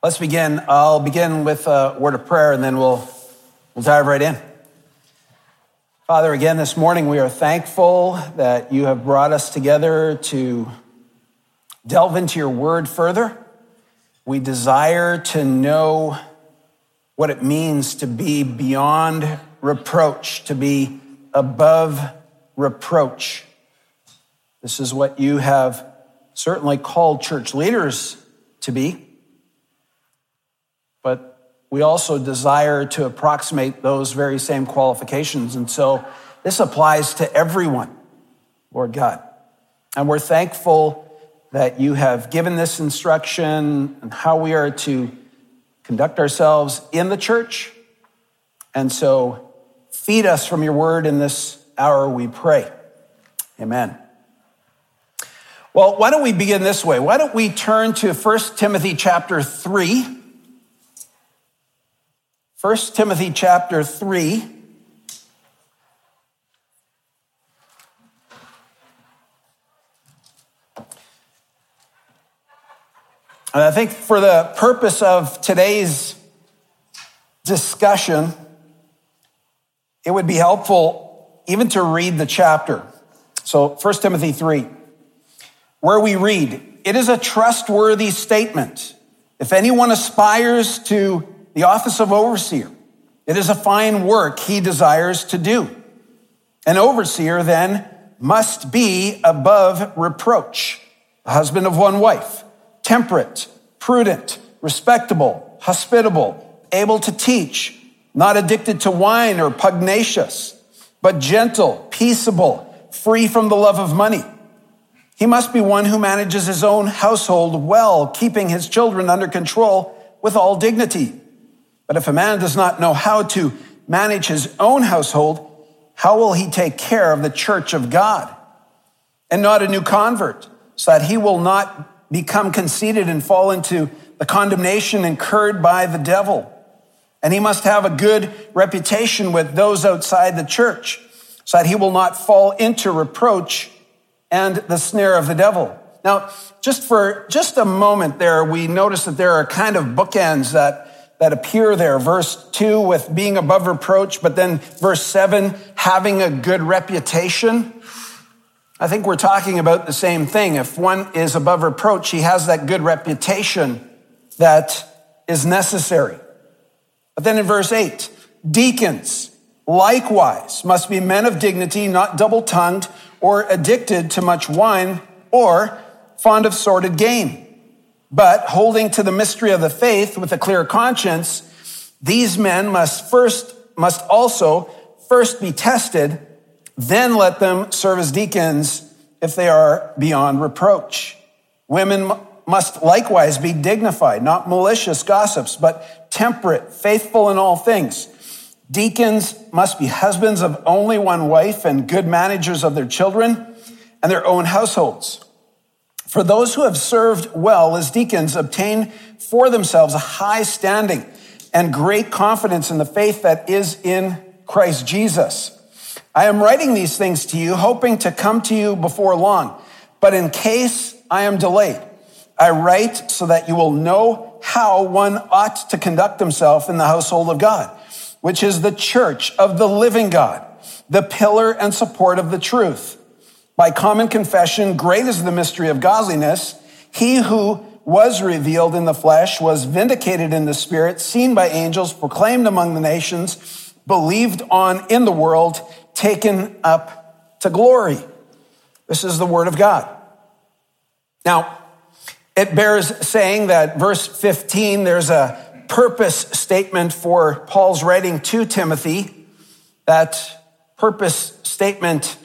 Let's begin. I'll begin with a word of prayer and then we'll dive right in. Father, again this morning we are thankful that you have brought us together to delve into your word further. We desire to know what it means to be beyond reproach, to be above reproach. This is what you have certainly called church leaders to be. But we also desire to approximate those very same qualifications. And so this applies to everyone, Lord God. And we're thankful that you have given this instruction and how we are to conduct ourselves in the church. And so feed us from your word in this hour, we pray. Amen. Well, why don't we begin this way? Why don't we turn to 1 Timothy chapter 3. 1 Timothy chapter 3. And I think for the purpose of today's discussion, it would be helpful even to read the chapter. So 1 Timothy 3, where we read, "It is a trustworthy statement. If anyone aspires to the office of overseer, it is a fine work he desires to do. An overseer then must be above reproach, a husband of one wife, temperate, prudent, respectable, hospitable, able to teach, not addicted to wine or pugnacious, but gentle, peaceable, free from the love of money. He must be one who manages his own household well, keeping his children under control with all dignity. But if a man does not know how to manage his own household, how will he take care of the church of God? And not a new convert, so that he will not become conceited and fall into the condemnation incurred by the devil. And he must have a good reputation with those outside the church, so that he will not fall into reproach and the snare of the devil." Now, just a moment there, we notice that there are kind of bookends that appear there. Verse 2 with being above reproach, but then verse 7, having a good reputation. I think we're talking about the same thing. If one is above reproach, he has that good reputation that is necessary. But then in verse 8, deacons likewise must be men of dignity, not double-tongued or addicted to much wine or fond of sordid gain, but holding to the mystery of the faith with a clear conscience. These men must also first be tested, then let them serve as deacons if they are beyond reproach. Women must likewise be dignified, not malicious gossips, but temperate, faithful in all things. Deacons must be husbands of only one wife and good managers of their children and their own households. For those who have served well as deacons obtain for themselves a high standing and great confidence in the faith that is in Christ Jesus. I am writing these things to you, hoping to come to you before long. But in case I am delayed, I write so that you will know how one ought to conduct himself in the household of God, which is the church of the living God, the pillar and support of the truth. By common confession, great is the mystery of godliness. He who was revealed in the flesh was vindicated in the spirit, seen by angels, proclaimed among the nations, believed on in the world, taken up to glory. This is the word of God. Now, it bears saying that verse 15, there's a purpose statement for Paul's writing to Timothy. That purpose statement,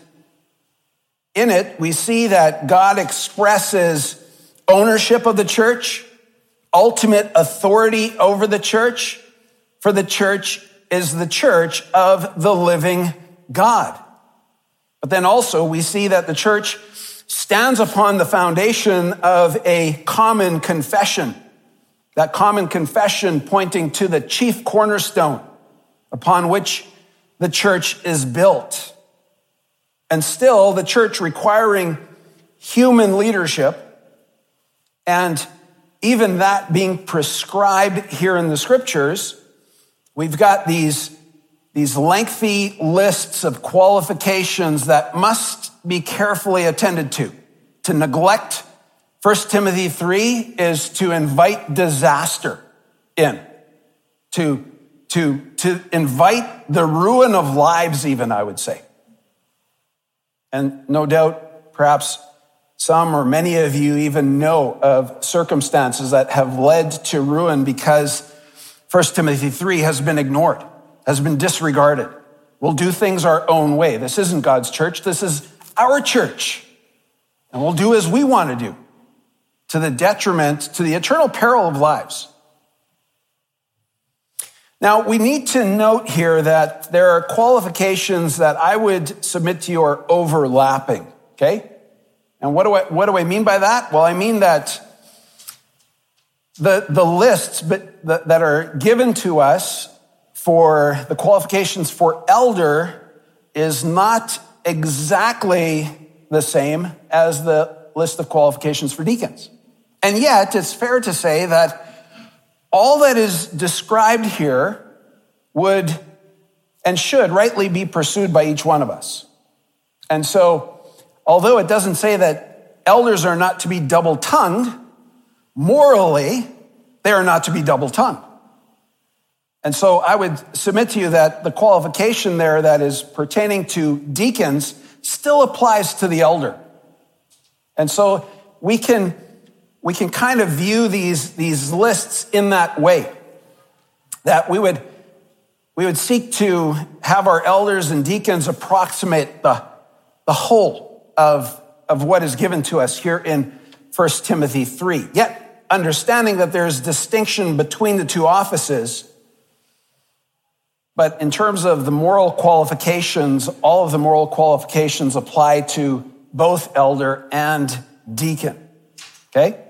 in it, we see that God expresses ownership of the church, ultimate authority over the church, for the church is the church of the living God. But then also we see that the church stands upon the foundation of a common confession, that common confession pointing to the chief cornerstone upon which the church is built. And still, the church requiring human leadership and even that being prescribed here in the scriptures, we've got these lengthy lists of qualifications that must be carefully attended to. To neglect 1 Timothy 3 is to invite disaster in, to invite the ruin of lives even, I would say. And no doubt, perhaps some or many of you even know of circumstances that have led to ruin because 1 Timothy 3 has been ignored, has been disregarded. We'll do things our own way. This isn't God's church. This is our church. And we'll do as we want to do, to the detriment, to the eternal peril of lives. Now, we need to note here that there are qualifications that I would submit to you are overlapping, okay? And what do I mean by that? Well, I mean that the lists that are given to us for the qualifications for elder is not exactly the same as the list of qualifications for deacons. And yet, it's fair to say that all that is described here would and should rightly be pursued by each one of us. And so, although it doesn't say that elders are not to be double-tongued, morally, they are not to be double-tongued. And so I would submit to you that the qualification there that is pertaining to deacons still applies to the elder. And so we can kind of view these lists in that way, that we would seek to have our elders and deacons approximate the whole of what is given to us here in 1 Timothy 3. Yet, understanding that there's distinction between the two offices, but in terms of the moral qualifications, all of the moral qualifications apply to both elder and deacon, okay?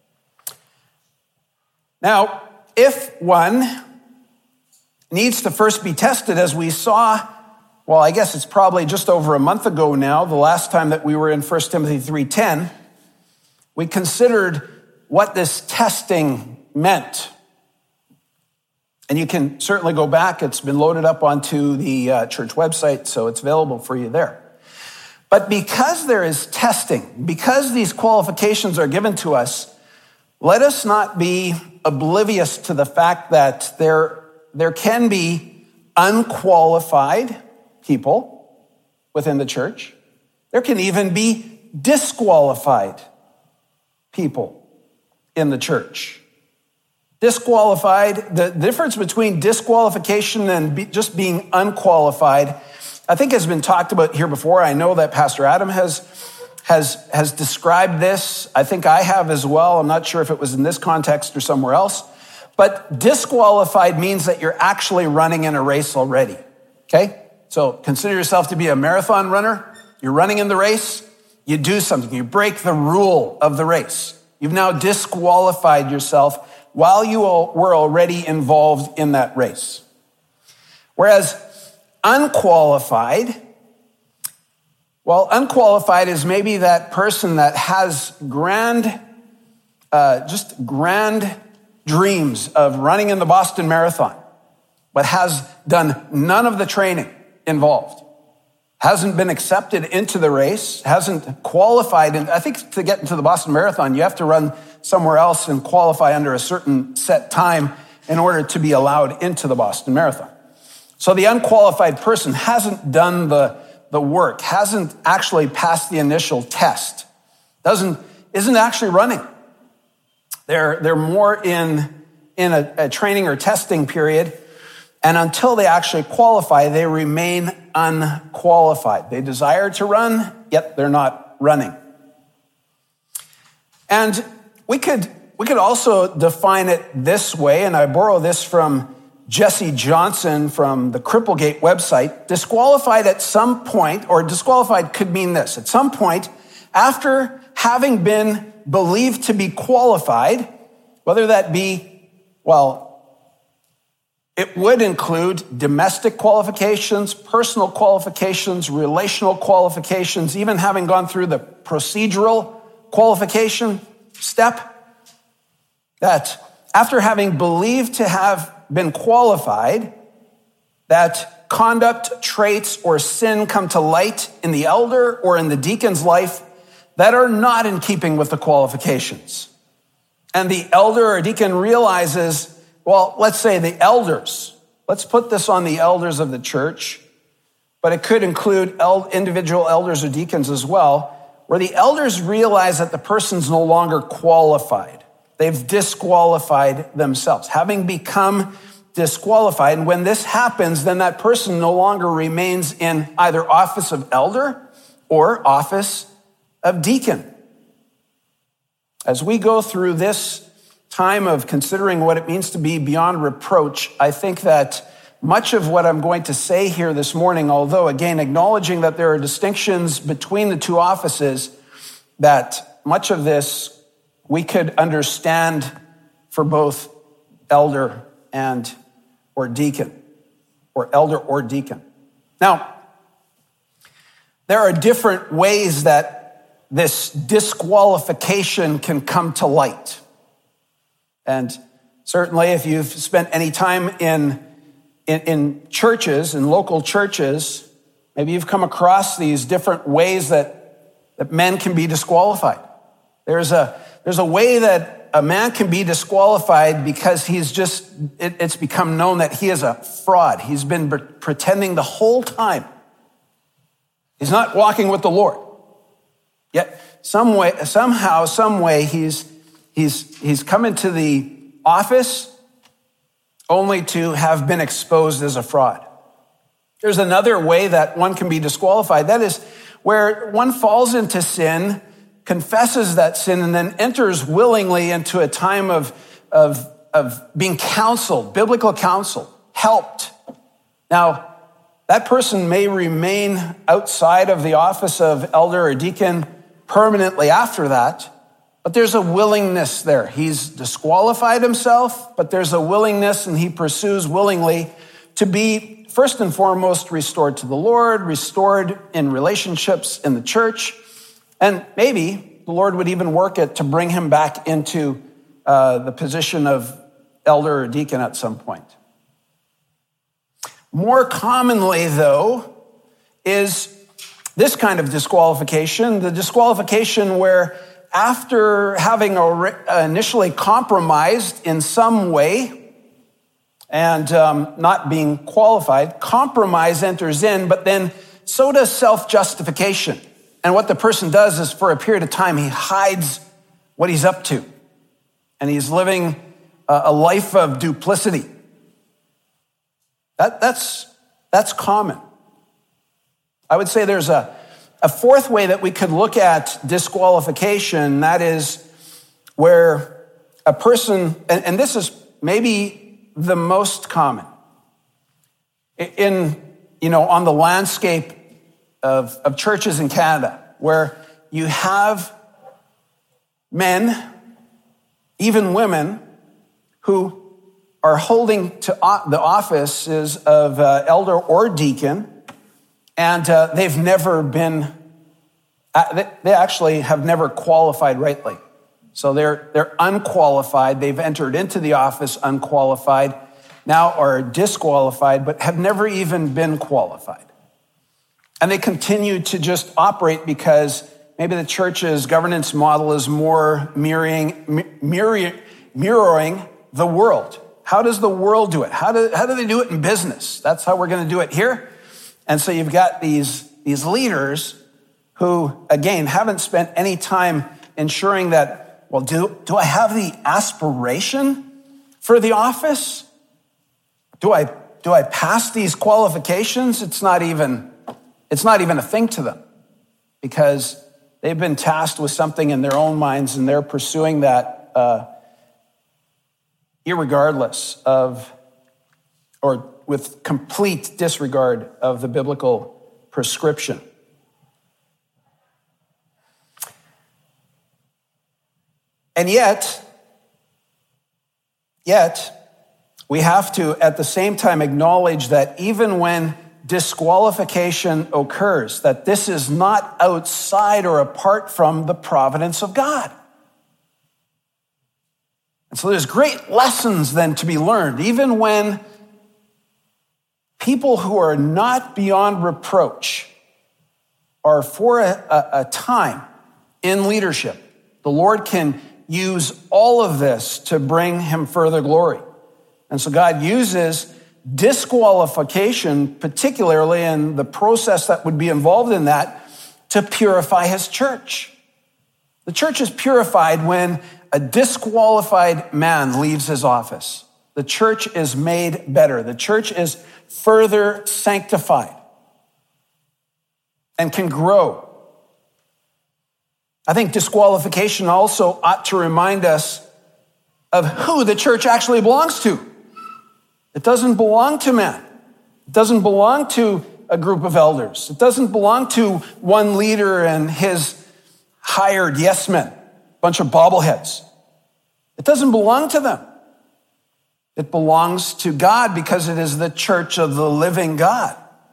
Now, if one needs to first be tested, as we saw, well, I guess it's probably just over a month ago now, the last time that we were in 1 Timothy 3:10, we considered what this testing meant. And you can certainly go back. It's been loaded up onto the church website, so it's available for you there. But because there is testing, because these qualifications are given to us, let us not be oblivious to the fact that there can be unqualified people within the church. There can even be disqualified people in the church. Disqualified, the difference between disqualification and just being unqualified, I think has been talked about here before. I know that Pastor Adam has described this. I think I have as well. I'm not sure if it was in this context or somewhere else. But disqualified means that you're actually running in a race already, okay? So consider yourself to be a marathon runner. You're running in the race. You do something. You break the rule of the race. You've now disqualified yourself while you were already involved in that race. Whereas unqualified is maybe that person that has grand dreams of running in the Boston Marathon, but has done none of the training involved, hasn't been accepted into the race, hasn't qualified. And I think to get into the Boston Marathon, you have to run somewhere else and qualify under a certain set time in order to be allowed into the Boston Marathon. So the unqualified person hasn't done the work, hasn't actually passed the initial test, isn't actually running. They're more in a training or testing period, and until they actually qualify, they remain unqualified. They desire to run, yet they're not running. And we could also define it this way, and I borrow this from Jesse Johnson from the Cripplegate website. Disqualified at some point, or disqualified could mean this: at some point, after having been believed to be qualified, whether that be, it would include domestic qualifications, personal qualifications, relational qualifications, even having gone through the procedural qualification step. that after having believed to have been qualified, that conduct, traits, or sin come to light in the elder or in the deacon's life that are not in keeping with the qualifications. And the elder or deacon realizes, well, let's say the elders, let's put this on the elders of the church, but it could include individual elders or deacons as well, where the elders realize that the person's no longer qualified. They've disqualified themselves, having become disqualified. And when this happens, then that person no longer remains in either office of elder or office of deacon. As we go through this time of considering what it means to be beyond reproach, I think that much of what I'm going to say here this morning, although again, acknowledging that there are distinctions between the two offices, that much of this we could understand for both elder and or deacon, or elder or deacon. Now, there are different ways that this disqualification can come to light. And certainly if you've spent any time in churches, in local churches, maybe you've come across these different ways that men can be disqualified. There's a way that a man can be disqualified because it's become known that he is a fraud. He's been pretending the whole time. He's not walking with the Lord. Yet somehow, some way, he's come into the office only to have been exposed as a fraud. There's another way that one can be disqualified. That is where one falls into sin, confesses that sin, and then enters willingly into a time of being counseled, biblical counsel, helped. Now, that person may remain outside of the office of elder or deacon permanently after that, but there's a willingness there. He's disqualified himself, but there's a willingness, and he pursues willingly to be, first and foremost, restored to the Lord, restored in relationships in the church, and maybe the Lord would even work it to bring him back into the position of elder or deacon at some point. More commonly, though, is this kind of disqualification, the disqualification where after having initially compromised in some way and not being qualified, compromise enters in, but then so does self-justification. And what the person does is for a period of time, he hides what he's up to. And he's living a life of duplicity. That's common. I would say there's a fourth way that we could look at disqualification. That is where a person, and this is maybe the most common on the landscape of churches in Canada, where you have men, even women, who are holding to the offices of elder or deacon, and they've never been, they actually have never qualified rightly. So they're unqualified. They've entered into the office unqualified, now are disqualified, but have never even been qualified. And they continue to just operate because maybe the church's governance model is more mirroring the world. How does the world do it? How do they do it in business? That's how we're going to do it here. And so you've got these leaders who, again, haven't spent any time ensuring that, well, do I have the aspiration for the office? Do I pass these qualifications? It's not even a thing to them because they've been tasked with something in their own minds and they're pursuing that irregardless of, or with complete disregard of the biblical prescription. And yet, we have to at the same time acknowledge that even when disqualification occurs, that this is not outside or apart from the providence of God. And so there's great lessons then to be learned, even when people who are not beyond reproach are for a time in leadership. The Lord can use all of this to bring him further glory. And so God uses disqualification, particularly in the process that would be involved in that, to purify his church. The church is purified when a disqualified man leaves his office. The church is made better. The church is further sanctified and can grow. I think disqualification also ought to remind us of who the church actually belongs to. It doesn't belong to man. It doesn't belong to a group of elders. It doesn't belong to one leader and his hired yes men, a bunch of bobbleheads. It doesn't belong to them. It belongs to God because it is the church of the living God.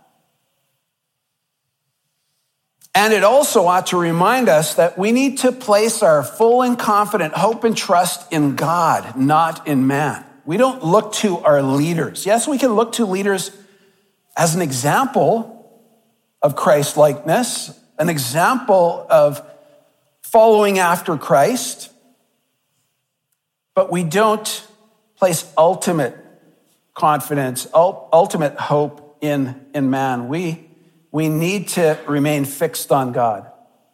And it also ought to remind us that we need to place our full and confident hope and trust in God, not in man. We don't look to our leaders. Yes, we can look to leaders as an example of Christ-likeness, an example of following after Christ, but we don't place ultimate confidence, ultimate hope in man. We need to remain fixed on God.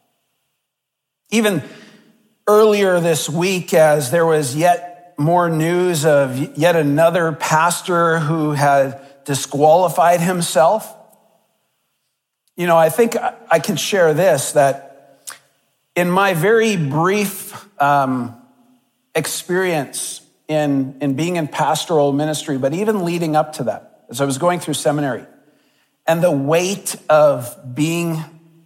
Even earlier this week, as there was yet more news of yet another pastor who had disqualified himself, I think I can share this, that in my very brief experience in being in pastoral ministry, but even leading up to that, as I was going through seminary, and the weight of being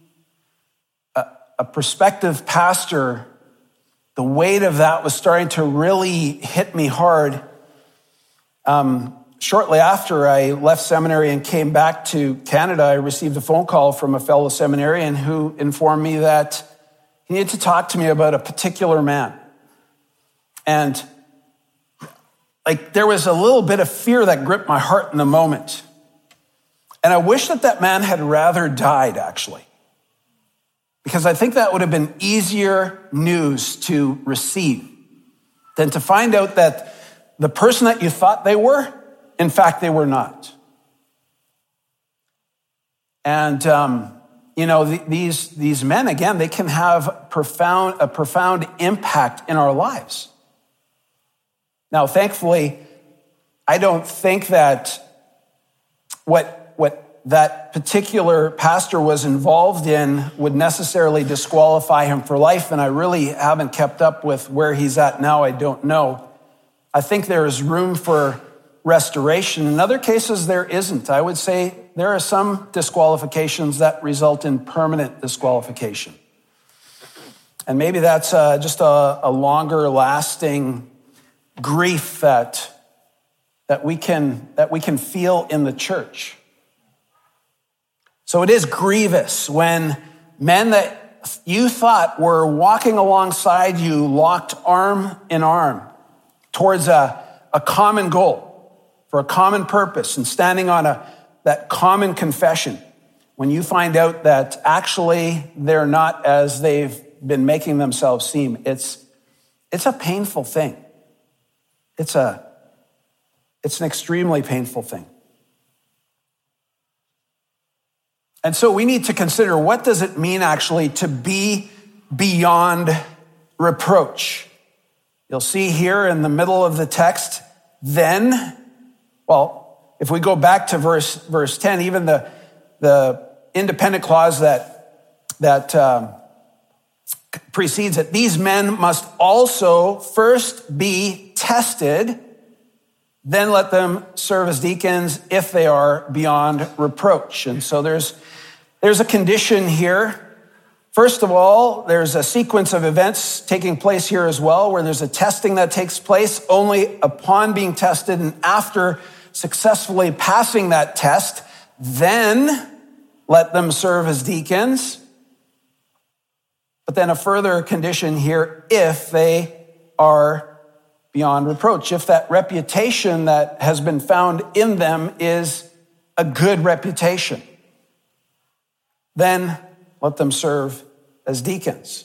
a prospective pastor, the weight of that was starting to really hit me hard. Shortly after I left seminary and came back to Canada, I received a phone call from a fellow seminarian who informed me that he needed to talk to me about a particular man. And there was a little bit of fear that gripped my heart in the moment. And I wish that man had rather died, actually, because I think that would have been easier news to receive than to find out that the person that you thought they were, in fact, they were not. And, these men, again, they can have a profound impact in our lives. Now, thankfully, I don't think that what that particular pastor was involved in would necessarily disqualify him for life, and I really haven't kept up with where he's at now. I don't know. I think there is room for restoration. In other cases, there isn't. I would say there are some disqualifications that result in permanent disqualification. And maybe that's just a longer lasting grief that we can feel in the church. So it is grievous when men that you thought were walking alongside you, locked arm in arm towards a common goal, for a common purpose, and standing on that common confession, when you find out that actually they're not as they've been making themselves seem, it's a painful thing. It's an extremely painful thing. And so we need to consider, what does it mean actually to be beyond reproach? You'll see here in the middle of the text, then, well, if we go back to verse 10, even the independent clause that precedes it, these men must also first be tested, then let them serve as deacons if they are beyond reproach. And so there's a condition here. First of all, there's a sequence of events taking place here as well, where there's a testing that takes place. Only upon being tested and after successfully passing that test, then let them serve as deacons. But then a further condition here, if they are beyond reproach. If that reputation that has been found in them is a good reputation, then let them serve as deacons.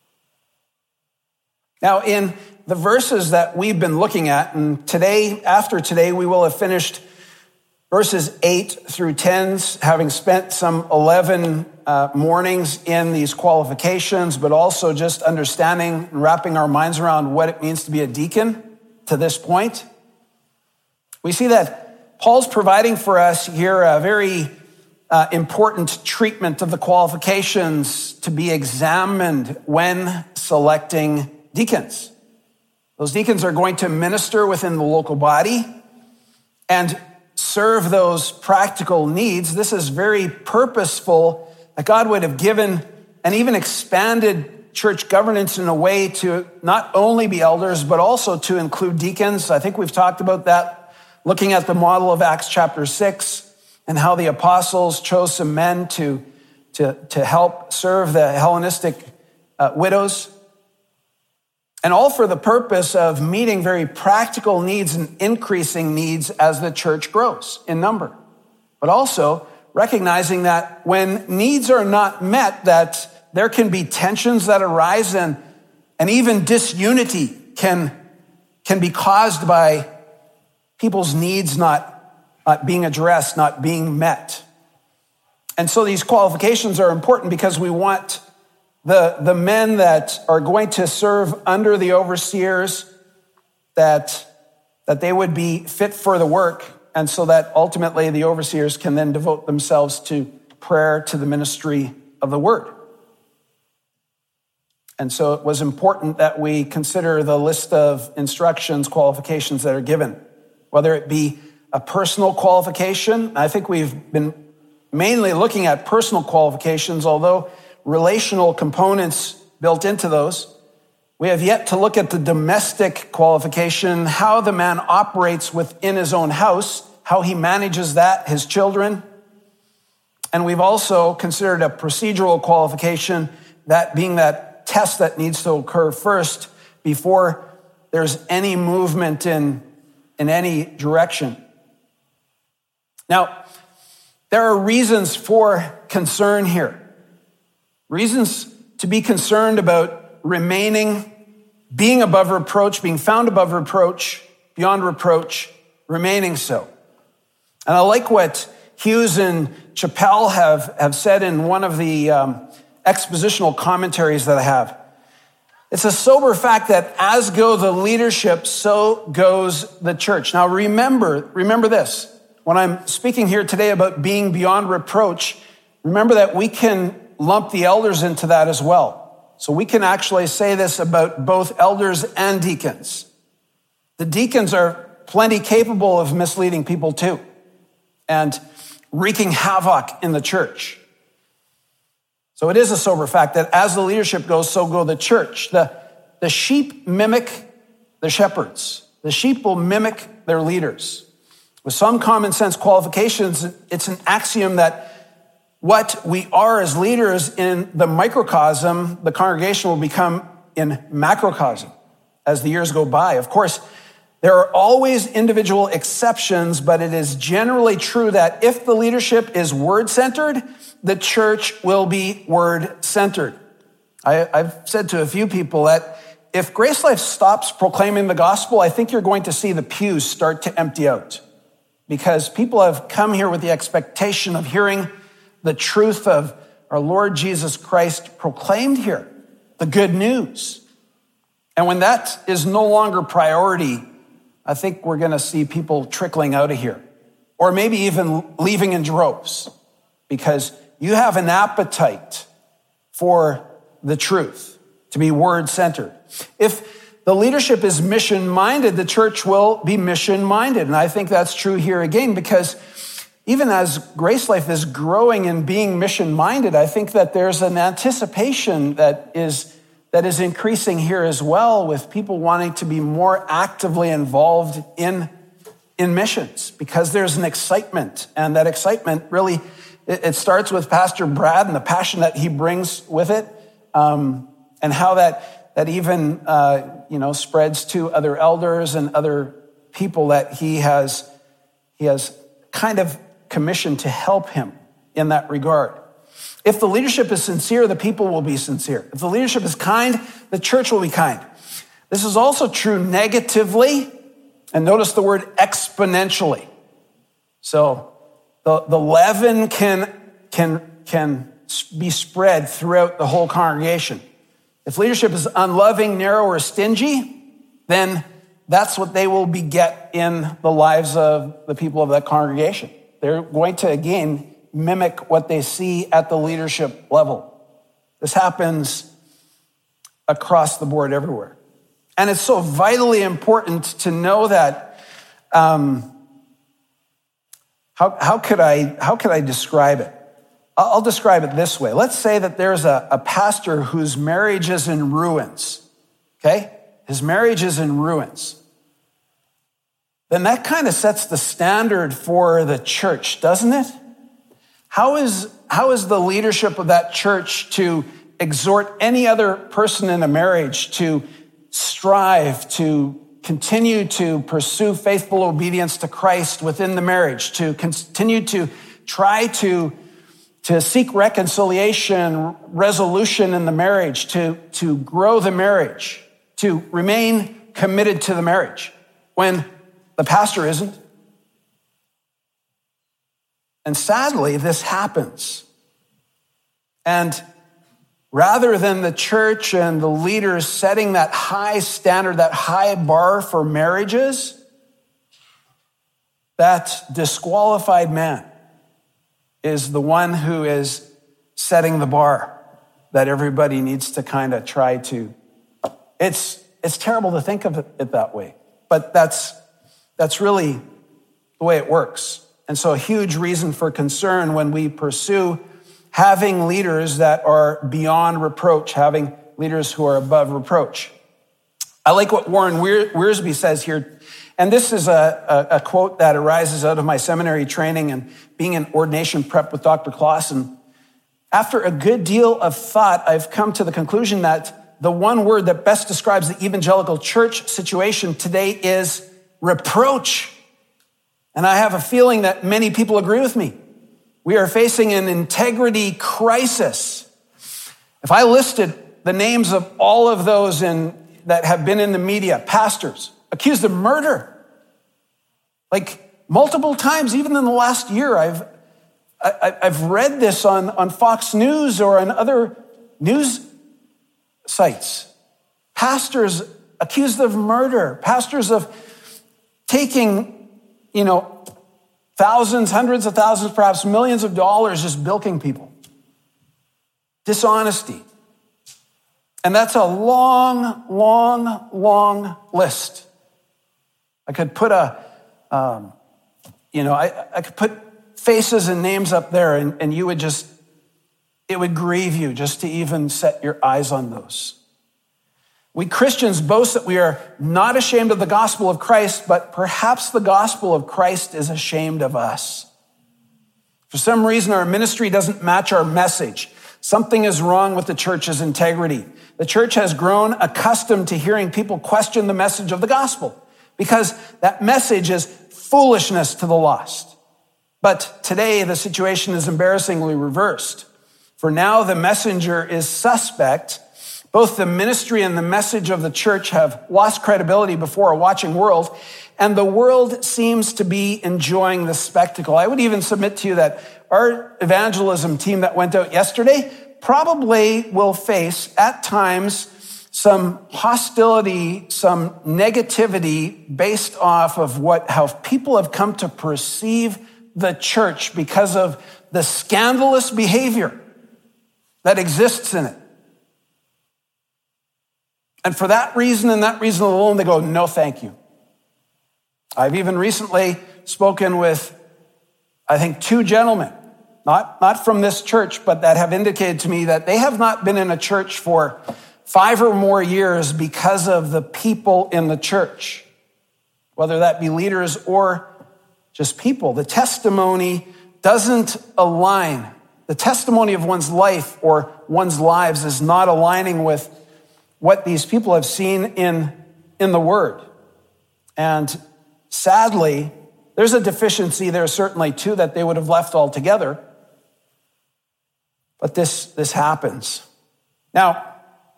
Now, in the verses that we've been looking at, and after today, we will have finished verses 8 through 10, having spent some 11 mornings in these qualifications, but also just understanding and wrapping our minds around what it means to be a deacon to this point. We see that Paul's providing for us here a very important treatment of the qualifications to be examined when selecting deacons. Those deacons are going to minister within the local body and serve those practical needs. This is very purposeful, that God would have given and even expanded church governance in a way to not only be elders, but also to include deacons. I think we've talked about that, looking at the model of Acts chapter 6 and how the apostles chose some men to help serve the Hellenistic widows. And all for the purpose of meeting very practical needs and increasing needs as the church grows in number. But also recognizing that when needs are not met, that there can be tensions that arise and even disunity can be caused by people's needs not being addressed, not being met. And so these qualifications are important because we want the men that are going to serve under the overseers, that they would be fit for the work, and so that ultimately the overseers can then devote themselves to prayer, to the ministry of the word. And so it was important that we consider the list of instructions, qualifications that are given, whether it be a personal qualification. I think we've been mainly looking at personal qualifications, although relational components built into those. We have yet to look at the domestic qualification, how the man operates within his own house, how he manages that, his children. And we've also considered a procedural qualification, that being that test that needs to occur first before there's any movement in any direction. Now, there are reasons for concern here. Reasons to be concerned about remaining, being above reproach, being found above reproach, beyond reproach, remaining so. And I like what Hughes and Chappell have said in one of the expositional commentaries that I have. It's a sober fact that as go the leadership, so goes the church. Now remember this. When I'm speaking here today about being beyond reproach, remember that we can lump the elders into that as well. So we can actually say this about both elders and deacons. The deacons are plenty capable of misleading people too and wreaking havoc in the church. So it is a sober fact that as the leadership goes, so go the church. The sheep mimic the shepherds. The sheep will mimic their leaders. With some common sense qualifications, it's an axiom that what we are as leaders in the microcosm, the congregation will become in macrocosm as the years go by. Of course, there are always individual exceptions, but it is generally true that if the leadership is word-centered, the church will be word-centered. I've said to a few people that if Grace Life stops proclaiming the gospel, I think you're going to see the pews start to empty out, because people have come here with the expectation of hearing the truth of our Lord Jesus Christ proclaimed here, the good news. And when that is no longer priority, I think we're going to see people trickling out of here, or maybe even leaving in droves, because you have an appetite for the truth, to be word-centered. If the leadership is mission-minded, the church will be mission-minded. And I think that's true here again, because even as Grace Life is growing and being mission-minded, I think that there's an anticipation that is increasing here as well, with people wanting to be more actively involved in missions, because there's an excitement. And that excitement really, it starts with Pastor Brad and the passion that he brings with it, and how that that even, spreads to other elders and other people that he has kind of commissioned to help him in that regard. If the leadership is sincere, the people will be sincere. If the leadership is kind, the church will be kind. This is also true negatively, and notice the word exponentially. So the leaven can be spread throughout the whole congregation. If leadership is unloving, narrow, or stingy, then that's what they will beget in the lives of the people of that congregation. They're going to, again, mimic what they see at the leadership level. This happens across the board everywhere. And it's so vitally important to know that, how could I describe it? I'll describe it this way. Let's say that there's a pastor whose marriage is in ruins, okay? His marriage is in ruins. Then that kind of sets the standard for the church, doesn't it? How is the leadership of that church to exhort any other person in a marriage to strive to continue to pursue faithful obedience to Christ within the marriage, to continue to try to seek reconciliation, resolution in the marriage, to grow the marriage, to remain committed to the marriage when the pastor isn't? And sadly, this happens. And rather than the church and the leaders setting that high standard, that high bar for marriages, that disqualified man is the one who is setting the bar that everybody needs to kind of try to. It's terrible to think of it that way, but that's really the way it works. And so a huge reason for concern when we pursue having leaders that are beyond reproach, having leaders who are above reproach. I like what Warren Wiersbe says here. And this is a quote that arises out of my seminary training and being in ordination prep with Dr. Clausen. After a good deal of thought, I've come to the conclusion that the one word that best describes the evangelical church situation today is reproach. And I have a feeling that many people agree with me. We are facing an integrity crisis. If I listed the names of all of those that have been in the media, pastors, accused of murder, like multiple times, even in the last year, I've read this on Fox News or on other news sites. Pastors accused of murder, pastors of taking, thousands, hundreds of thousands, perhaps millions of dollars just bilking people. Dishonesty. And that's a long, long, long list. I could put I could put faces and names up there and you would it would grieve you just to even set your eyes on those. We Christians boast that we are not ashamed of the gospel of Christ, but perhaps the gospel of Christ is ashamed of us. For some reason, our ministry doesn't match our message. Something is wrong with the church's integrity. The church has grown accustomed to hearing people question the message of the gospel because that message is foolishness to the lost. But today, the situation is embarrassingly reversed. For now, the messenger is suspect. Both the ministry and the message of the church have lost credibility before a watching world, and the world seems to be enjoying the spectacle. I would even submit to you that our evangelism team that went out yesterday probably will face, at times, some hostility, some negativity based off of how people have come to perceive the church because of the scandalous behavior that exists in it. And for that reason and that reason alone, they go, no, thank you. I've even recently spoken with, I think, 2 gentlemen, not from this church, but that have indicated to me that they have not been in a church for 5 or more years because of the people in the church, whether that be leaders or just people. The testimony doesn't align. The testimony of one's life or one's lives is not aligning with what these people have seen in the Word. And sadly, there's a deficiency there certainly too that they would have left altogether. But this happens. Now,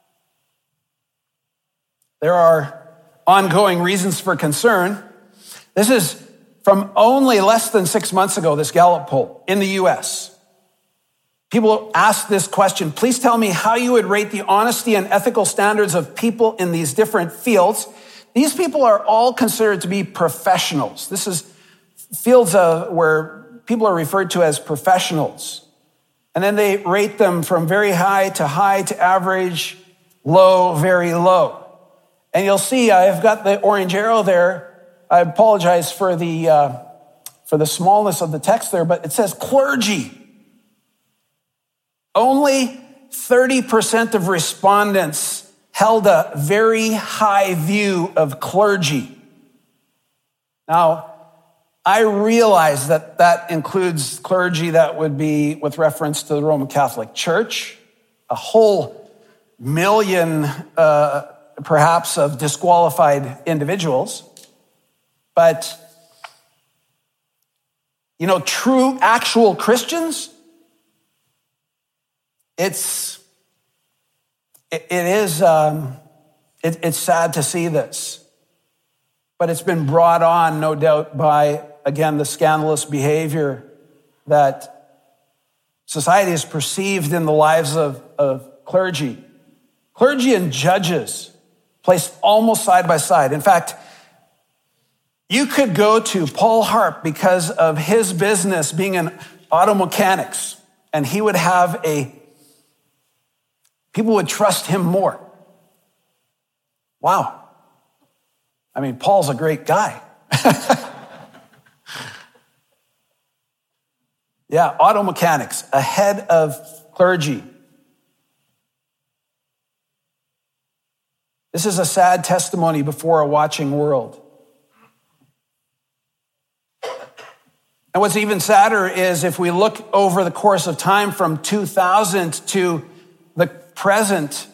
there are ongoing reasons for concern. This is from only less than 6 months ago, this Gallup poll in the US. People asked this question: please tell me how you would rate the honesty and ethical standards of people in these different fields. These people are all considered to be professionals. This is fields where people are referred to as professionals. And then they rate them from very high to average, low, very low. And you'll see I've got the orange arrow there. I apologize for the smallness of the text there, but it says clergy. Only 30% of respondents held a very high view of clergy. Now, I realize that includes clergy that would be with reference to the Roman Catholic Church, a whole million, perhaps, of disqualified individuals. But, true, actual Christians, it's sad to see this, but it's been brought on, no doubt, by, again, the scandalous behavior that society has perceived in the lives of clergy. Clergy and judges placed almost side by side. In fact, you could go to Paul Harp because of his business being in auto mechanics, and he would have people would trust him more. Wow. I mean, Paul's a great guy. Yeah, auto mechanics ahead of clergy. This is a sad testimony before a watching world. And what's even sadder is if we look over the course of time from 2000 to the present,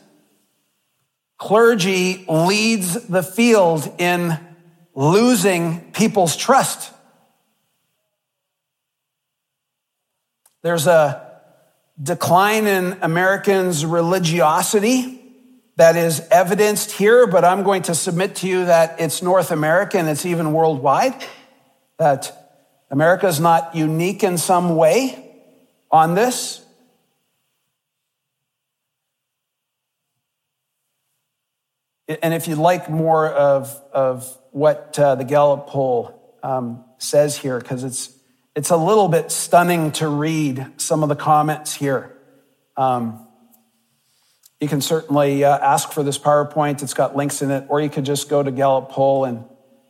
clergy leads the field in losing people's trust. There's a decline in Americans' religiosity that is evidenced here, but I'm going to submit to you that it's North American, it's even worldwide, that America is not unique in some way on this. And if you'd like more of what the Gallup poll says here, because it's a little bit stunning to read some of the comments here. You can certainly ask for this PowerPoint. It's got links in it, or you could just go to Gallup poll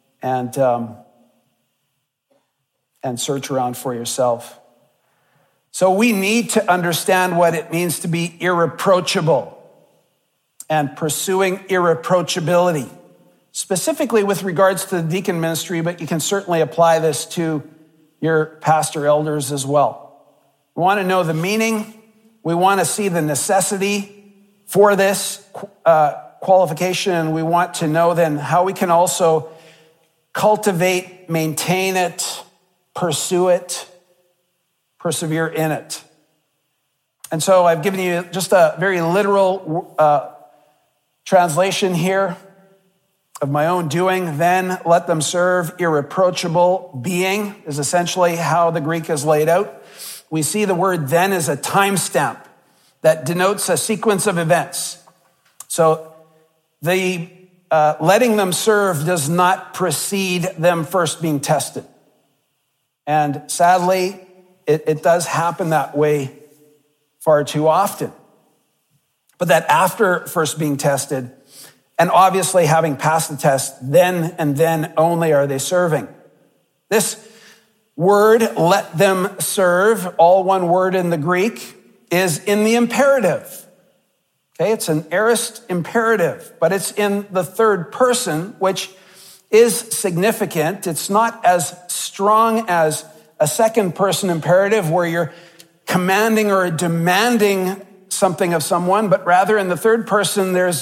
and search around for yourself. So we need to understand what it means to be irreproachable and pursuing irreproachability, specifically with regards to the deacon ministry, but you can certainly apply this to your pastor elders as well. We want to know the meaning. We want to see the necessity for this qualification, and we want to know then how we can also cultivate, maintain it, pursue it, persevere in it. And so I've given you just a very literal translation here of my own doing. Then let them serve. Irreproachable being is essentially how the Greek is laid out. We see the word then as a timestamp that denotes a sequence of events. So the letting them serve does not precede them first being tested. And sadly, it does happen that way far too often. But that after first being tested, and obviously having passed the test, then and then only are they serving. This word, let them serve, all one word in the Greek, is in the imperative. Okay, it's an aorist imperative, but it's in the third person, which is significant. It's not as strong as a second person imperative where you're commanding or demanding something of someone, but rather in the third person, there's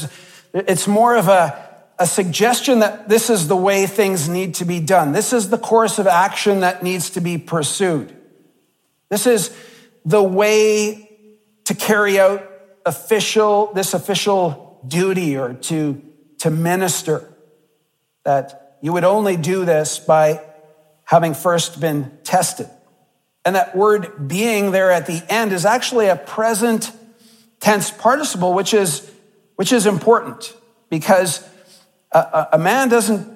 it's more of a suggestion that this is the way things need to be done. This is the course of action that needs to be pursued. This is the way to carry out this official duty or to minister. That you would only do this by having first been tested. And that word being there at the end is actually a present tense participle, which is important because a man isn't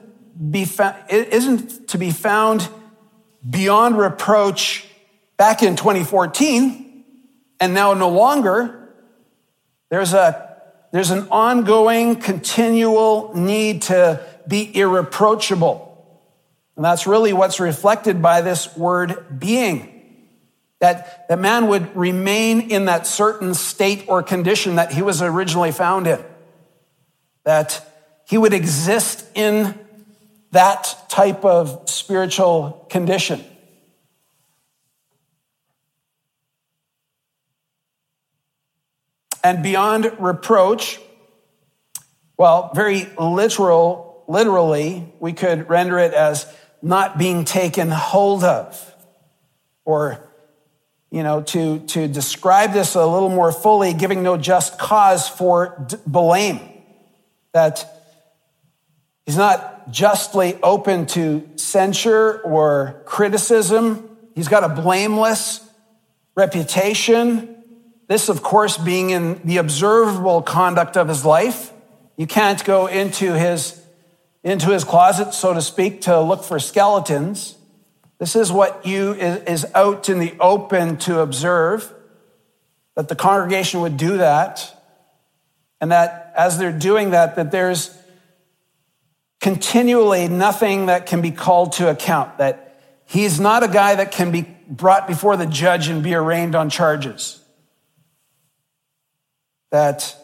to be found beyond reproach back in 2014 and now no longer. There's an ongoing, continual need to be irreproachable. And that's really what's reflected by this word being. That the man would remain in that certain state or condition that he was originally found in. That he would exist in that type of spiritual condition. And beyond reproach, well, very literally, we could render it as not being taken hold of. Or, to describe this a little more fully, giving no just cause for blame. That he's not justly open to censure or criticism. He's got a blameless reputation. This, of course, being in the observable conduct of his life. You can't go into his closet, so to speak, to look for skeletons. This is what is out in the open to observe, that the congregation would do that, and that as they're doing that there's continually nothing that can be called to account, that he's not a guy that can be brought before the judge and be arraigned on charges. That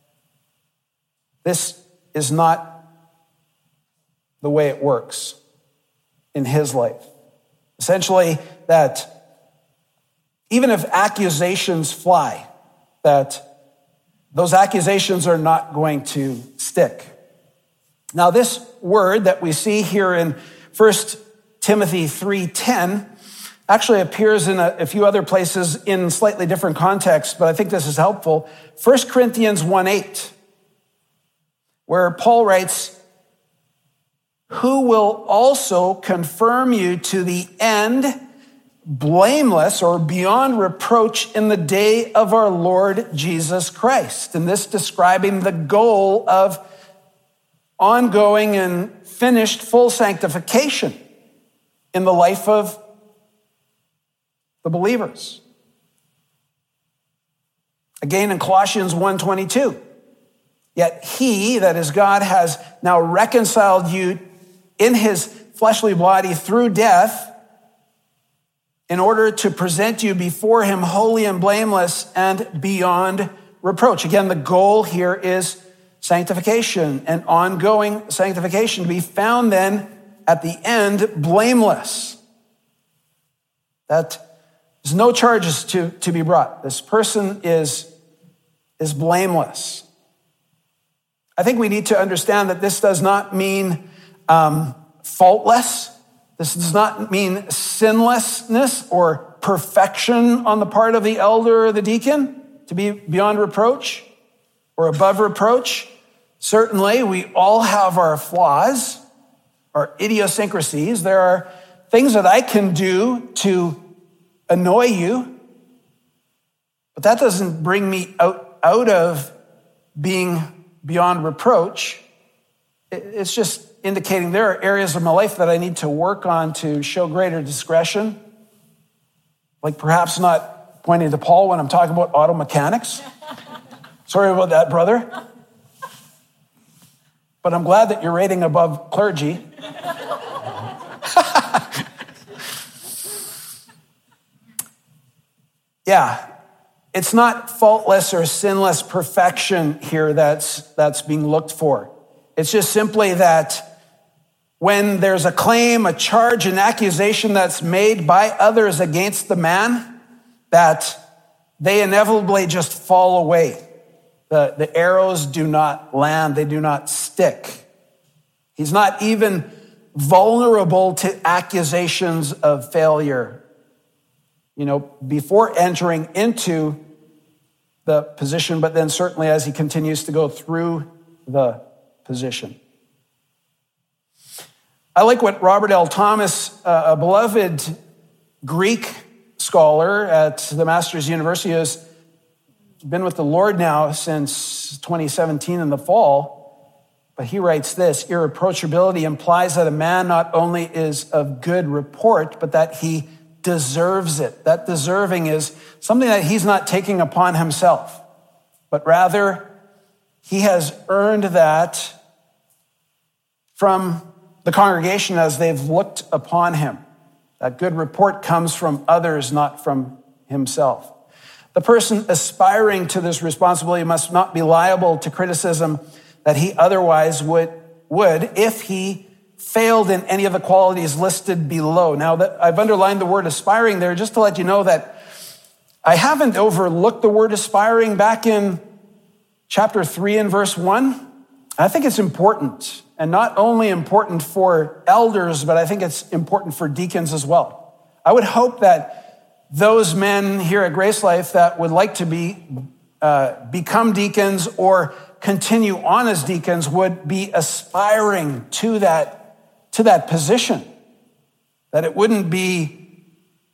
this is not the way it works in his life. Essentially, that even if accusations fly, that those accusations are not going to stick. Now, this word that we see here in 1 Timothy 3:10 actually appears in a few other places in slightly different contexts, but I think this is helpful. 1 Corinthians 1:8, where Paul writes, "Who will also confirm you to the end, blameless or beyond reproach in the day of our Lord Jesus Christ." And this describing the goal of ongoing and finished full sanctification in the life of the believers. Again, in Colossians 1:22, "Yet he," that is God, "has now reconciled you in his fleshly body through death in order to present you before him holy and blameless and beyond reproach." Again, the goal here is sanctification and ongoing sanctification, to be found then at the end blameless. That there's no charges to be brought. This person is blameless. I think we need to understand that this does not mean faultless. This does not mean sinlessness or perfection on the part of the elder or the deacon to be beyond reproach or above reproach. Certainly, we all have our flaws, our idiosyncrasies. There are things that I can do to annoy you, but that doesn't bring me out of being beyond reproach. It's just indicating there are areas of my life that I need to work on to show greater discretion. Like perhaps not pointing to Paul when I'm talking about auto mechanics. Sorry about that, brother. But I'm glad that you're rating above clergy. Yeah, it's not faultless or sinless perfection here that's being looked for. It's just simply that when there's a claim, a charge, an accusation that's made by others against the man, that they inevitably just fall away. The arrows do not land, they do not stick. He's not even vulnerable to accusations of failure, before entering into the position, but then certainly as he continues to go through the position. I like what Robert L. Thomas, a beloved Greek scholar at the Masters University, has been with the Lord now since 2017 in the fall. But he writes this: irreproachability implies that a man not only is of good report, but that he deserves it. That deserving is something that he's not taking upon himself, but rather he has earned that from the congregation as they've looked upon him. That good report comes from others, not from himself. The person aspiring to this responsibility must not be liable to criticism that he otherwise would if he failed in any of the qualities listed below. Now, that I've underlined the word aspiring there just to let you know that I haven't overlooked the word aspiring back in chapter 3 and verse 1. I think it's important, and not only important for elders, but I think it's important for deacons as well. I would hope that those men here at Grace Life that would like to become deacons or continue on as deacons would be aspiring to that position. That it wouldn't be,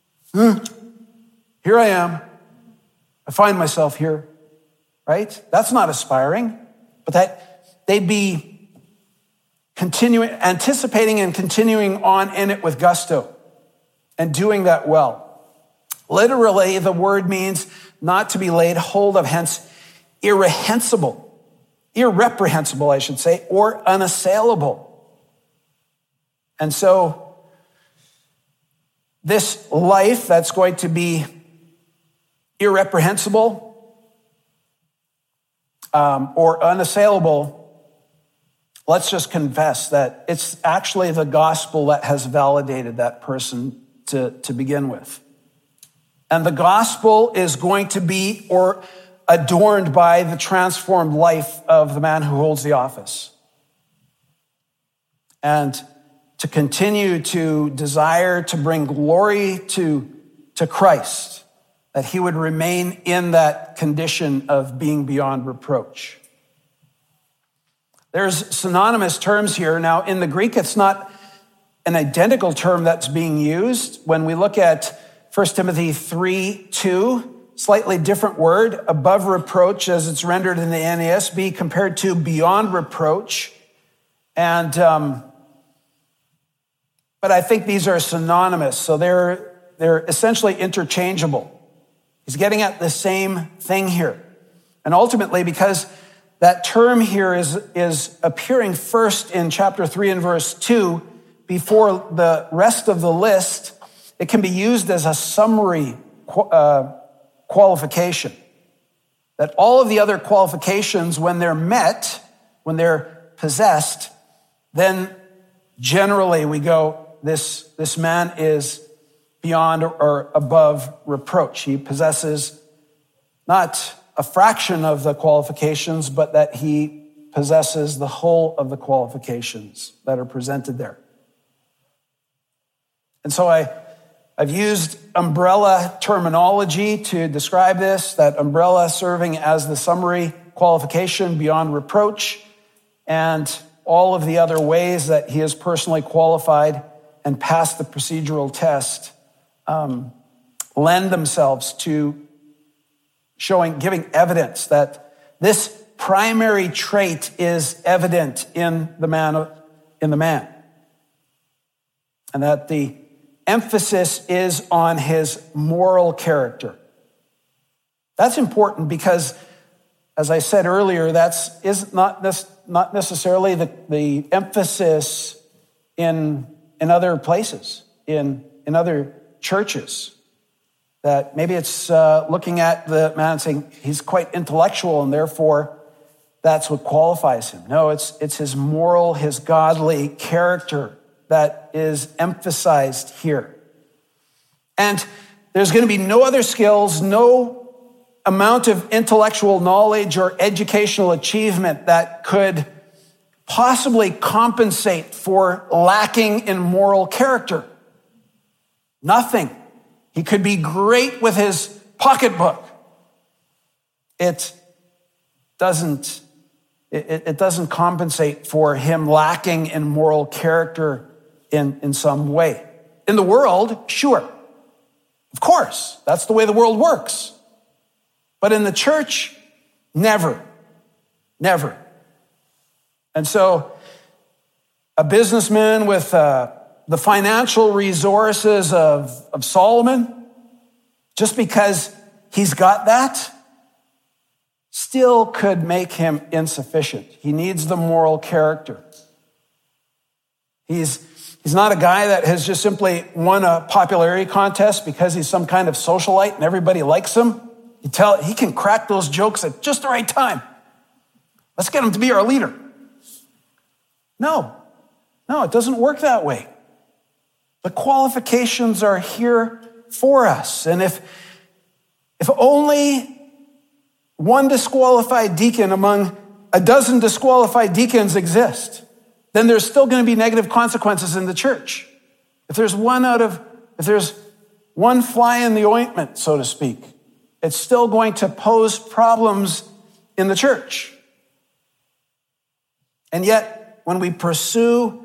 here I am, I find myself here, right? That's not aspiring, but that they'd be anticipating and continuing on in it with gusto and doing that well. Literally, the word means not to be laid hold of, hence irreprehensible, I should say, or unassailable. And so this life that's going to be irreprehensible or unassailable, let's just confess that it's actually the gospel that has validated that person to begin with. And the gospel is going to be adorned by the transformed life of the man who holds the office. And to continue to desire to bring glory to Christ, that he would remain in that condition of being beyond reproach. There's synonymous terms here. Now, in the Greek, it's not an identical term that's being used. When we look at 1 Timothy 3:2, slightly different word, above reproach as it's rendered in the NASB compared to beyond reproach. And, but I think these are synonymous. So they're essentially interchangeable. He's getting at the same thing here. And ultimately, because that term here is appearing first in chapter 3 and verse 2 before the rest of the list, it can be used as a summary qualification. That all of the other qualifications, when they're met, when they're possessed, then generally we go, this man is beyond or above reproach. He possesses not a fraction of the qualifications, but that he possesses the whole of the qualifications that are presented there. And so I've used umbrella terminology to describe this, that umbrella serving as the summary qualification beyond reproach, and all of the other ways that he is personally qualified and passed the procedural test lend themselves to giving evidence that this primary trait is evident in the man, and that the emphasis is on his moral character. That's important because, as I said earlier, is not necessarily the emphasis in other places, in other churches. That maybe it's looking at the man and saying he's quite intellectual and therefore that's what qualifies him. No, it's his moral, his godly character that is emphasized here. And there's going to be no other skills, no amount of intellectual knowledge or educational achievement that could possibly compensate for lacking in moral character. Nothing. He could be great with his pocketbook. It doesn't compensate for him lacking in moral character in some way. In the world, sure. Of course, that's the way the world works. But in the church, never. Never. And so, a businessman with the financial resources of Solomon, just because he's got that, still could make him insufficient. He needs the moral character. He's not a guy that has just simply won a popularity contest because he's some kind of socialite and everybody likes him. He can crack those jokes at just the right time. Let's get him to be our leader. No, it doesn't work that way. The qualifications are here for us. And if only one disqualified deacon among a dozen disqualified deacons exist, then there's still going to be negative consequences in the church. If there's one fly in the ointment, so to speak, it's still going to pose problems in the church. And yet, when we pursue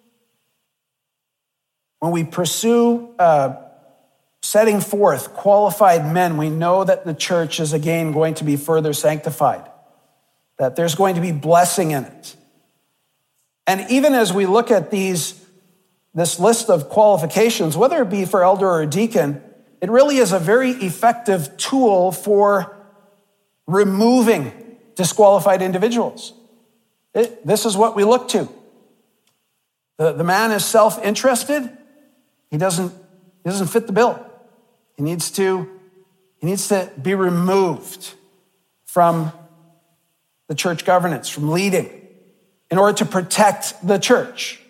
setting forth qualified men, we know that the church is again going to be further sanctified, that there's going to be blessing in it. And even as we look at this list of qualifications, whether it be for elder or deacon, it really is a very effective tool for removing disqualified individuals. This is what we look to. The man is self-interested. He doesn't fit the bill. He needs to be removed from the church governance, from leading, in order to protect the church.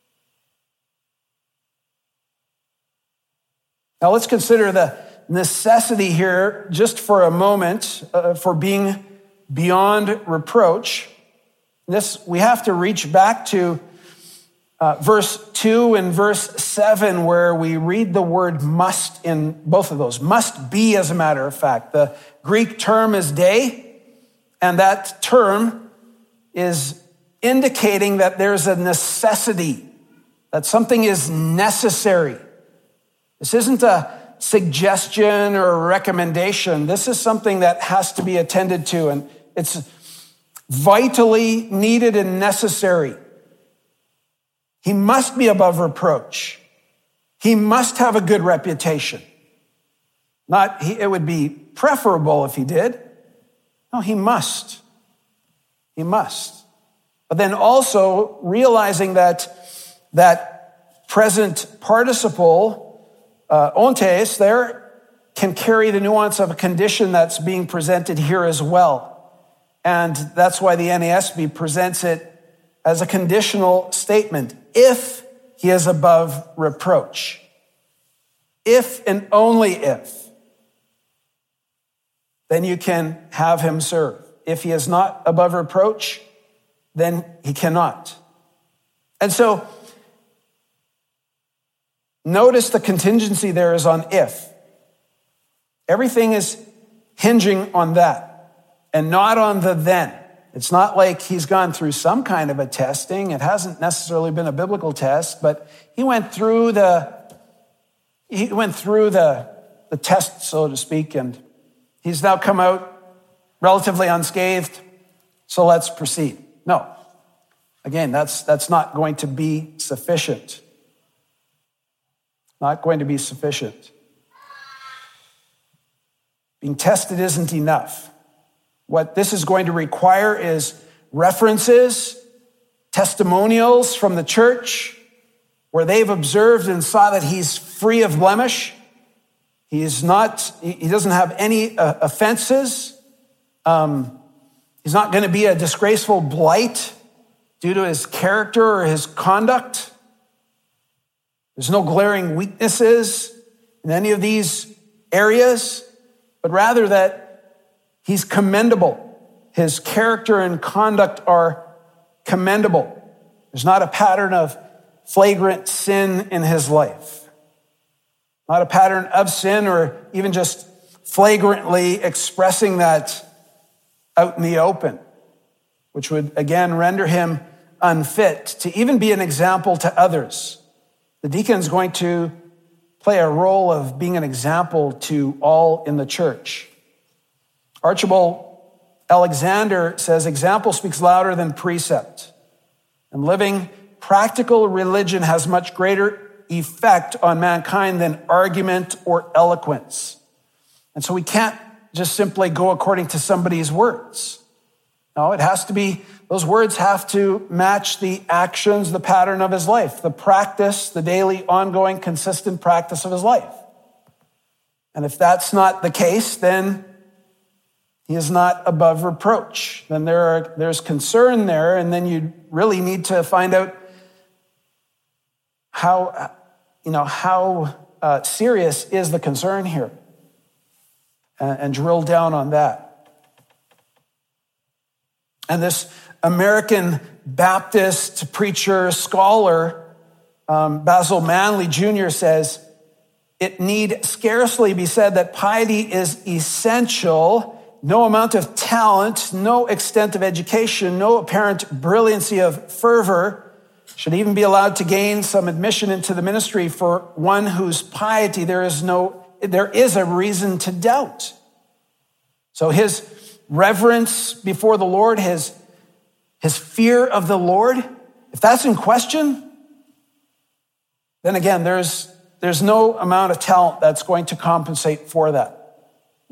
Now let's consider the necessity here, just for a moment, for being beyond reproach. We have to reach back to verse 2 and verse 7, where we read the word must in both of those. Must be, as a matter of fact. The Greek term is dei, and that term is indicating that there's a necessity, that something is necessary. This isn't a suggestion or a recommendation. This is something that has to be attended to, and it's vitally needed and necessary. He must be above reproach. He must have a good reputation. It would be preferable if he did. No, he must. He must. But then also realizing that present participle, ontes, there can carry the nuance of a condition that's being presented here as well. And that's why the NASB presents it as a conditional statement. If he is above reproach. If and only if. Then you can have him serve. If he is not above reproach, then he cannot. And so, notice the contingency there is on if. Everything is hinging on that and not on the then. It's not like he's gone through some kind of a testing. It hasn't necessarily been a biblical test, but he went through the test, so to speak, and he's now come out relatively unscathed. So let's proceed. No. Again, that's not going to be sufficient. Not going to be sufficient. Being tested isn't enough. What this is going to require is references, testimonials from the church where they've observed and saw that he's free of blemish. He doesn't have any offenses. He's not going to be a disgraceful blight due to his character or his conduct. There's no glaring weaknesses in any of these areas, but rather that He's commendable. His character and conduct are commendable. There's not a pattern of flagrant sin in his life. Not a pattern of sin or even just flagrantly expressing that out in the open, which would again render him unfit to even be an example to others. The deacon's going to play a role of being an example to all in the church. Archibald Alexander says, example speaks louder than precept. And living practical religion has much greater effect on mankind than argument or eloquence. And so we can't just simply go according to somebody's words. No, it has to be, those words have to match the actions, the pattern of his life, the practice, the daily, ongoing, consistent practice of his life. And if that's not the case, then he is not above reproach. Then there's concern there, and then you really need to find out how serious is the concern here, and drill down on that. And this American Baptist preacher, scholar, Basil Manley Jr. says, it need scarcely be said that piety is essential. No amount of talent, no extent of education, no apparent brilliancy of fervor should even be allowed to gain some admission into the ministry for one whose piety there is a reason to doubt. So his reverence before the Lord, his fear of the Lord, if that's in question, then again, there's no amount of talent that's going to compensate for that.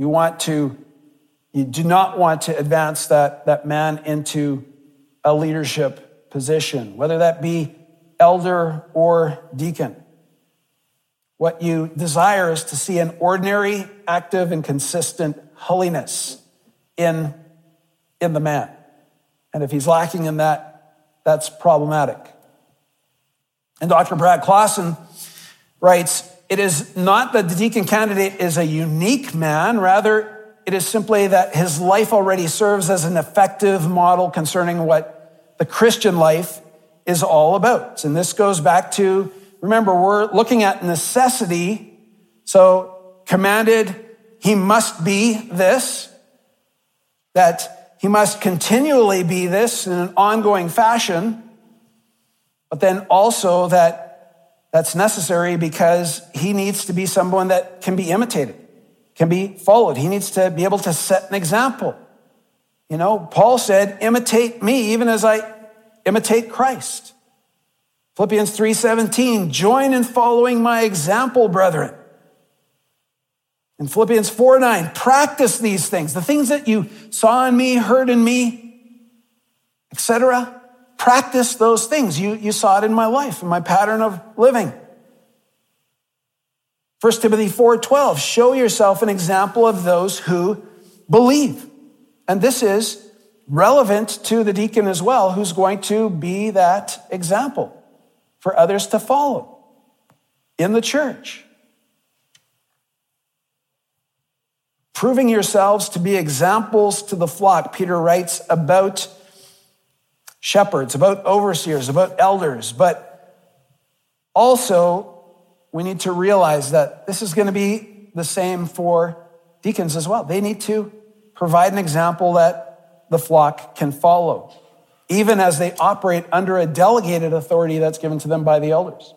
You do not want to advance that man into a leadership position, whether that be elder or deacon. What you desire is to see an ordinary, active, and consistent holiness in the man. And if he's lacking in that, that's problematic. And Dr. Brad Clausen writes, it is not that the deacon candidate is a unique man, rather it is simply that his life already serves as an effective model concerning what the Christian life is all about. And this goes back to, remember, we're looking at necessity. So commanded, he must be this, that he must continually be this in an ongoing fashion, but then also that's necessary because he needs to be someone that can be imitated, can be followed. He needs to be able to set an example. You know, Paul said, imitate me even as I imitate Christ. Philippians 3:17, join in following my example, brethren. In Philippians 4:9, practice these things, the things that you saw in me, heard in me, etc. Practice those things. You saw it in my life, in my pattern of living. 1 Timothy 4:12, show yourself an example of those who believe. And this is relevant to the deacon as well, who's going to be that example for others to follow in the church. Proving yourselves to be examples to the flock, Peter writes about shepherds, about overseers, about elders, but also we need to realize that this is going to be the same for deacons as well. They need to provide an example that the flock can follow, even as they operate under a delegated authority that's given to them by the elders.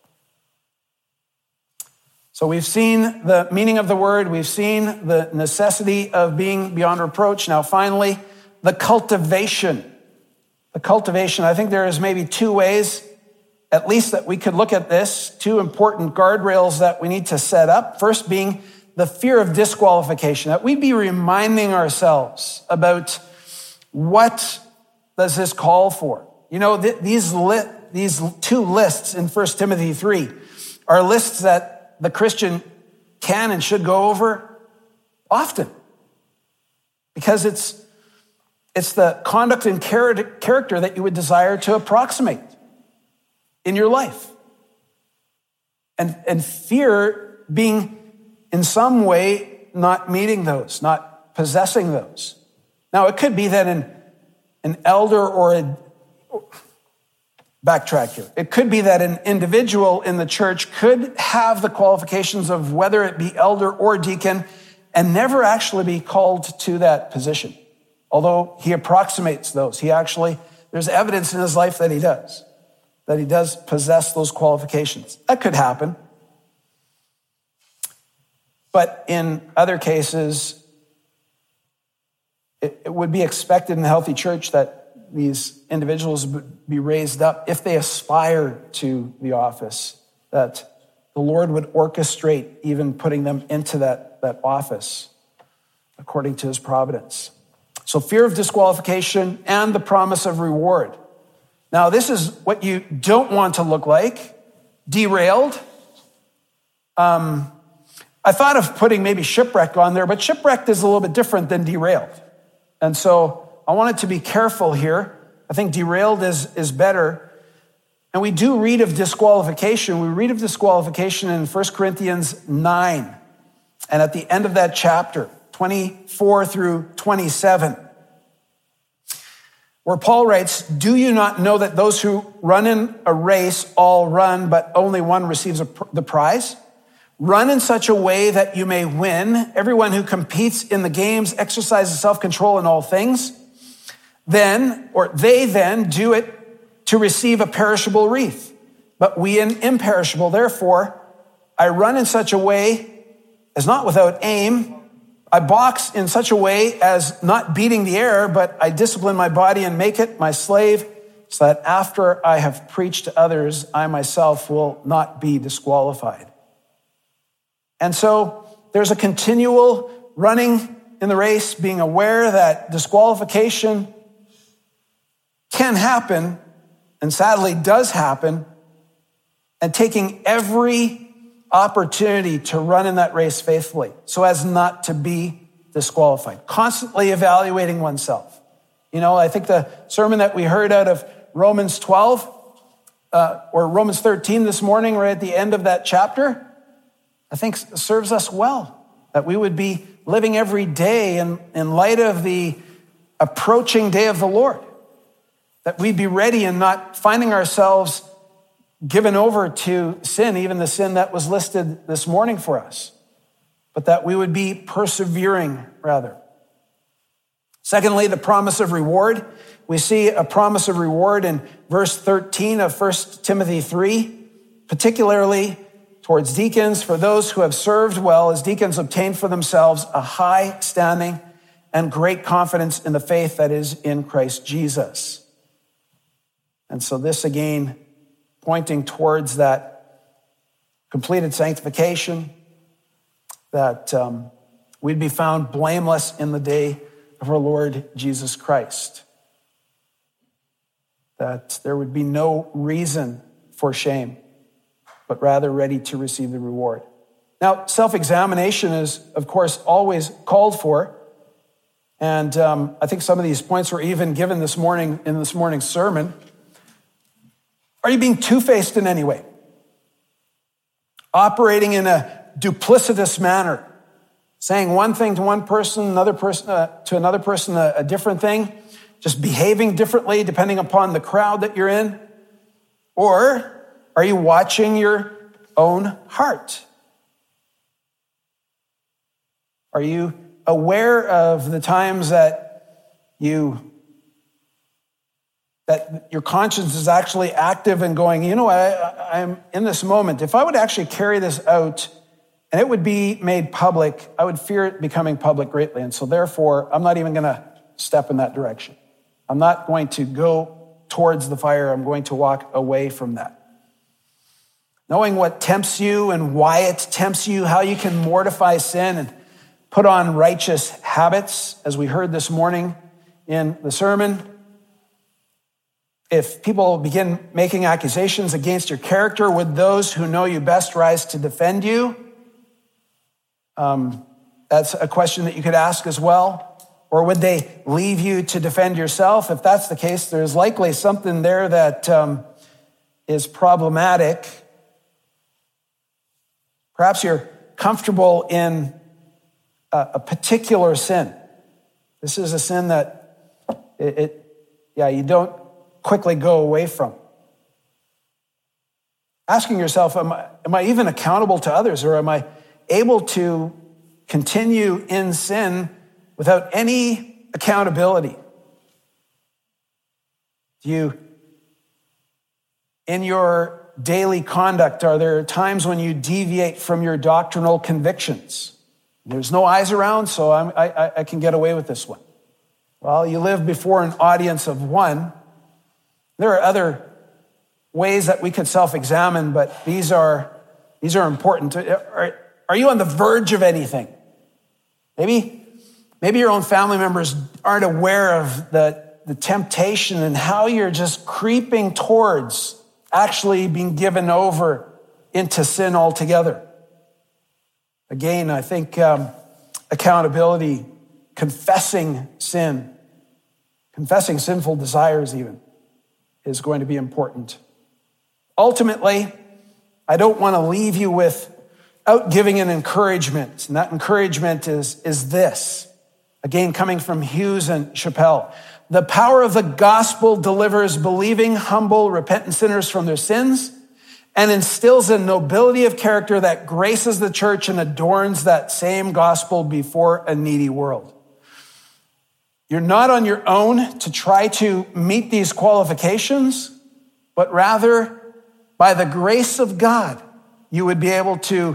So we've seen the meaning of the word. We've seen the necessity of being beyond reproach. Now, finally, the cultivation. The cultivation. I think there is maybe two ways, at least, that we could look at this, two important guardrails that we need to set up. First being the fear of disqualification, that we'd be reminding ourselves about what does this call for. You know, these two lists in 1 Timothy 3 are lists that the Christian can and should go over often, because it's the conduct and character that you would desire to approximate in your life. And fear being in some way not meeting those, not possessing those. Now, it could be that an elder backtrack here. It could be that an individual in the church could have the qualifications of whether it be elder or deacon and never actually be called to that position. Although he approximates those. There's evidence in his life that he does possess those qualifications. That could happen. But in other cases, it would be expected in a healthy church that these individuals would be raised up if they aspire to the office, that the Lord would orchestrate even putting them into that office according to his providence. So fear of disqualification and the promise of reward. Now, this is what you don't want to look like. Derailed. I thought of putting maybe shipwrecked on there, but shipwrecked is a little bit different than derailed. And so I wanted to be careful here. I think derailed is better. And we do read of disqualification. We read of disqualification in 1 Corinthians 9. And at the end of that chapter, 24 through 27, where Paul writes, "Do you not know that those who run in a race all run, but only one receives the prize? Run in such a way that you may win. Everyone who competes in the games exercises self-control in all things. They then do it to receive a perishable wreath, but we an imperishable. Therefore, I run in such a way as not without aim. I box in such a way as not beating the air, but I discipline my body and make it my slave, so that after I have preached to others, I myself will not be disqualified." And so there's a continual running in the race, being aware that disqualification can happen, and sadly does happen, and taking every opportunity to run in that race faithfully so as not to be disqualified. Constantly evaluating oneself. I think the sermon that we heard out of Romans 12 or Romans 13 this morning, right at the end of that chapter, I think serves us well, that we would be living every day in light of the approaching day of the Lord, that we'd be ready and not finding ourselves given over to sin, even the sin that was listed this morning for us, but that we would be persevering rather. Secondly, the promise of reward. We see a promise of reward in verse 13 of 1 Timothy 3, particularly towards deacons. For those who have served well as deacons obtain for themselves a high standing and great confidence in the faith that is in Christ Jesus. And so this again, pointing towards that completed sanctification, that we'd be found blameless in the day of our Lord Jesus Christ. That there would be no reason for shame, but rather ready to receive the reward. Now, self-examination is, of course, always called for. And I think some of these points were even given this morning in this morning's sermon. Are you being two-faced in any way? Operating in a duplicitous manner, saying one thing to one person, another person to another person, a different thing, just behaving differently depending upon the crowd that you're in? Or are you watching your own heart? Are you aware of the times that your conscience is actually active and going, I'm in this moment. If I would actually carry this out and it would be made public, I would fear it becoming public greatly. And so therefore, I'm not even going to step in that direction. I'm not going to go towards the fire. I'm going to walk away from that. Knowing what tempts you and why it tempts you, how you can mortify sin and put on righteous habits, as we heard this morning in the sermon. If people begin making accusations against your character, would those who know you best rise to defend you? That's a question that you could ask as well. Or would they leave you to defend yourself? If that's the case, there's likely something there that is problematic. Perhaps you're comfortable in a particular sin. This is a sin that you don't quickly go away from. Asking yourself, am I even accountable to others, or am I able to continue in sin without any accountability? In your daily conduct, are there times when you deviate from your doctrinal convictions? There's no eyes around, so I can get away with this one. Well, you live before an audience of one. There are other ways that we could self-examine, but these are important. Are you on the verge of anything? Maybe your own family members aren't aware of the temptation and how you're just creeping towards actually being given over into sin altogether. Again, I think accountability, confessing sin, confessing sinful desires even, is going to be important. Ultimately, I don't want to leave you without giving an encouragement, and that encouragement is this. Again, coming from Hughes and Chappell. The power of the gospel delivers believing, humble, repentant sinners from their sins and instills a nobility of character that graces the church and adorns that same gospel before a needy world. You're not on your own to try to meet these qualifications, but rather by the grace of God, you would be able to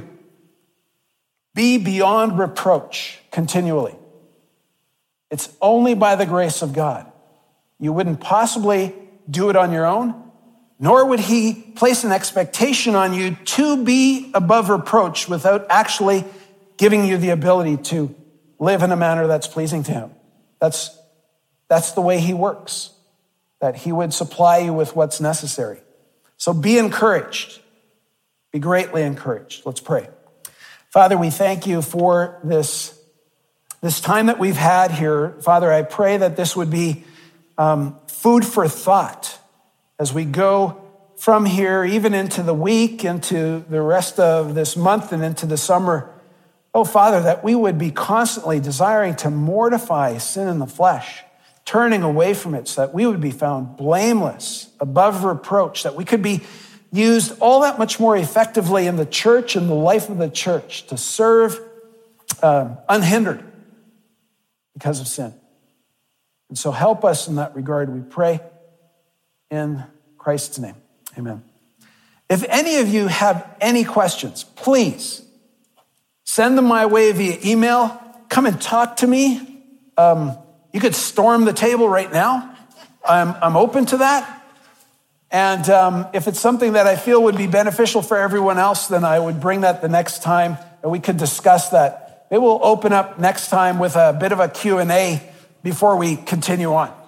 be beyond reproach continually. It's only by the grace of God. You wouldn't possibly do it on your own, nor would he place an expectation on you to be above reproach without actually giving you the ability to live in a manner that's pleasing to him. That's the way he works, that he would supply you with what's necessary. So be encouraged. Be greatly encouraged. Let's pray. Father, we thank you for this time that we've had here. Father, I pray that this would be food for thought as we go from here, even into the week, into the rest of this month and into the summer. Oh, Father, that we would be constantly desiring to mortify sin in the flesh, turning away from it so that we would be found blameless, above reproach, that we could be used all that much more effectively in the church and the life of the church to serve unhindered because of sin. And so help us in that regard, we pray in Christ's name. Amen. If any of you have any questions, please send them my way via email. Come and talk to me. You could storm the table right now. I'm open to that. And if it's something that I feel would be beneficial for everyone else, then I would bring that the next time and we could discuss that. Maybe we'll open up next time with a bit of a Q&A before we continue on.